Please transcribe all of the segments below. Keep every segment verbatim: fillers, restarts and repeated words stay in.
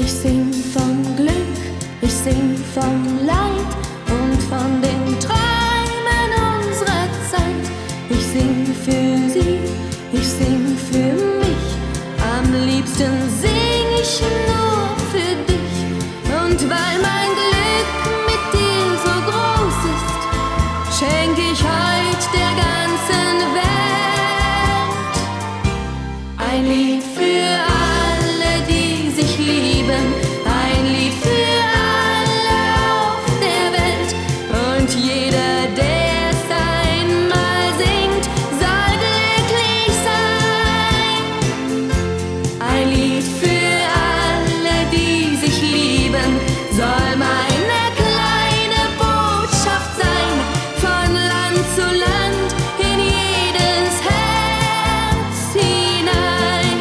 Ich sing vom Glück, ich sing vom Leid und von den Träumen unserer Zeit. Ich sing für sie, ich sing für mich, am liebsten sing ich nur für dich. Und weil mein Glück mit dir so groß ist, schenk ich heut der ganzen Welt ein Lied für alle, die sich lieben, ein Lied für alle auf der Welt. Und jeder, der es einmal singt, soll glücklich sein. Ein Lied für alle, die sich lieben, soll meine kleine Botschaft sein, von Land zu Land, in jedes Herz hinein.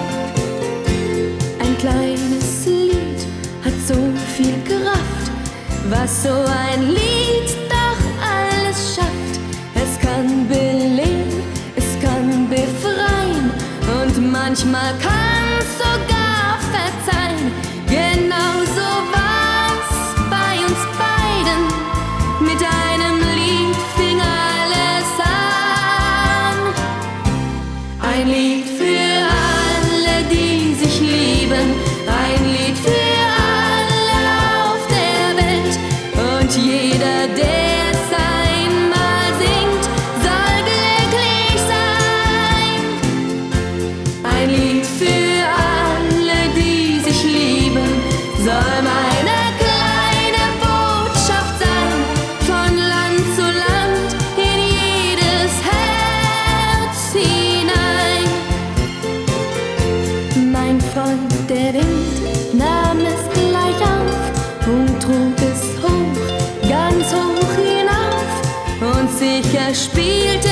Ein kleines Lied hat so viel Kraft, was so ein Lied doch alles schafft. Es kann belehren, es kann befreien und manchmal kann's sogar verzeihen. Genauso war's bei uns beiden, mit einem Lied fing alles an. Ein Lied für alle, die sich lieben, ein Lied für alle auf der Welt. Und jeder, der es einmal singt, soll glücklich sein. Ein Lied für alle, die sich lieben, soll meine kleine Botschaft sein, von Land zu Land, in jedes Herz hinein. Mein Freund, der Wind, nahm es gleich auf und trug es hoch, ganz hoch hinauf, und sicher spielte